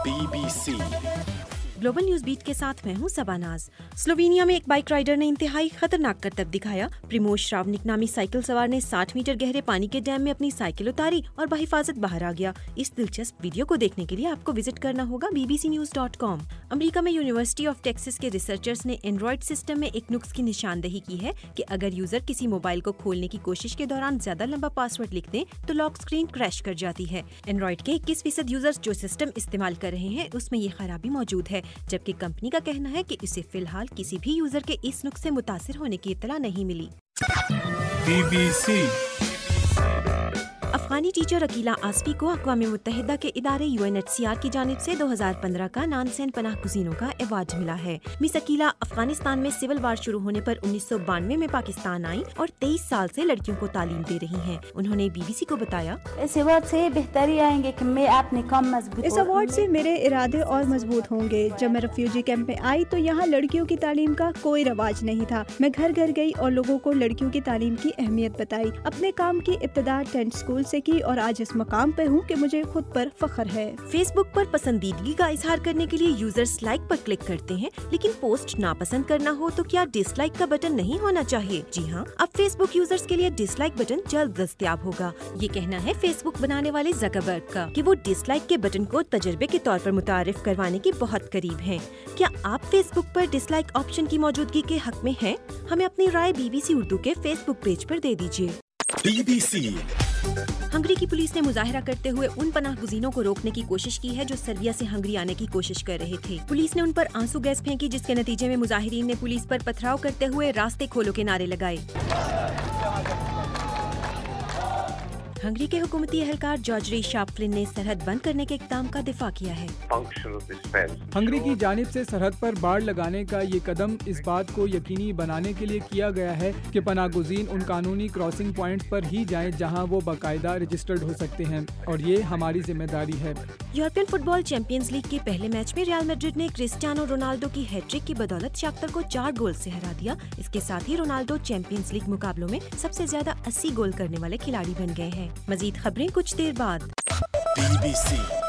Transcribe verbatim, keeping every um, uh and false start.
B B C global news beat के साथ मैं हूं सबानाज। स्लोवेनिया में एक बाइक राइडर ने इंतहाई खतरनाक करतब दिखाया। प्रिमोज श्रावनिक नामी साइकिल सवार ने साठ मीटर गहरे पानी के डैम में अपनी साइकिल उतारी और बहिफाजत बाहर आ गया। इस दिलचस्प वीडियो को देखने के लिए आपको विजिट करना होगा B B C news dot com. America में यूनिवर्सिटी ऑफ टेक्सास के रिसर्चर्स ने एंड्रॉइड सिस्टम में एक नुक्स की निशानदेही की है कि अगर यूजर किसी मोबाइल को खोलने की कोशिश के दौरान ज्यादा लंबा पासवर्ड लिख दें तो लॉक स्क्रीन क्रैश कर जाती है। एंड्रॉइड के इक्कीस फीसद यूजर्स जो सिस्टम इस्तेमाल कर रहे हैं उसमें ये खराबी मौजूद है, जबकि कंपनी का कहना है कि इसे फिलहाल किसी भी यूजर के इस नुक्स से मुतासिर होने की इत्तला नहीं मिली। बी बी सी अफगानी टीचर अकीला आसफी को अक़वाम मुत्तहिदा के इदारे U N H C R की जानिब से दो हज़ार पंद्रह का नानसेन पनाह गुज़ीनों का अवार्ड मिला है। मिस अकीला अफगानिस्तान में सिविल वार शुरू होने पर उन्नीस सौ बानवे में पाकिस्तान आई और तेईस साल से लड़कियों को तालीम दे रही हैं। उन्होंने बी बी सी को बताया, इस अवार्ड से बेहतरी आएंगे कि मैं अपने काम मजबूत इस अवार्ड से मेरे इरादे और मजबूत होंगे। जब मैं रेफ्यूजी कैंप में आई तो यहाँ लड़कियों की तालीम का कोई रवाज नहीं था। मैं घर घर गई और लोगों को लड़कियों की तालीम की अहमियत बताई। अपने काम की इब्तिदा टेंट स्कूल से की और आज इस मकाम पे हूँ कि मुझे खुद पर फख्र है। फेसबुक पर पसंदीदगी का इजहार करने के लिए यूजर्स लाइक पर क्लिक करते हैं, लेकिन पोस्ट नापसंद करना हो तो क्या डिसलाइक का बटन नहीं होना चाहिए? जी हाँ, अब फेसबुक यूजर्स के लिए डिसलाइक बटन जल्द दस्तयाब होगा। ये कहना है फेसबुक बनाने वाले ज़करबर्ग का कि वो डिसलाइक के बटन को तजर्बे के तौर पर मुतारिफ करवाने के बहुत करीब हैं। क्या आप फेसबुक पर डिसलाइक ऑप्शन की मौजूदगी के हक में हैं? हमें अपनी राय बी बी सी उर्दू के फेसबुक पेज पर दे दीजिए। बी बी सी हंगरी की पुलिस ने मुजाहिरा करते हुए उन पनाह गुज़ीनों को रोकने की कोशिश की है जो सर्बिया से हंगरी आने की कोशिश कर रहे थे। पुलिस ने उन पर आंसू गैस फेंकी, जिसके नतीजे में मुजाहिरीन ने पुलिस पर पथराव करते हुए रास्ते खोलो के नारे लगाए। हंगरी के हुकूमती एहलकार जॉर्ज शापफ्लिन ने सरहद बंद करने के इक़दाम का दिफा किया है। हंगरी की जानिब से सरहद पर बाड़ लगाने का ये कदम इस बात को यकीनी बनाने के लिए किया गया है कि पनाहगुज़ीन उन कानूनी क्रॉसिंग पॉइंट्स पर ही जाएं जहां वो बाकायदा रजिस्टर्ड हो सकते हैं, और ये हमारी जिम्मेदारी है। यूरोपियन फुटबॉल चैंपियंस लीग के पहले मैच में रियल मैड्रिड ने क्रिस्टियानो रोनाल्डो की हैट्रिक की बदौलत शाख्तर को चार गोल से हरा दिया। इसके साथ ही रोनाल्डो चैंपियंस लीग मुकाबलों में सबसे ज्यादा अस्सी गोल करने वाले खिलाड़ी बन गए हैं। मजीद खबरें कुछ देर बाद। बी बी सी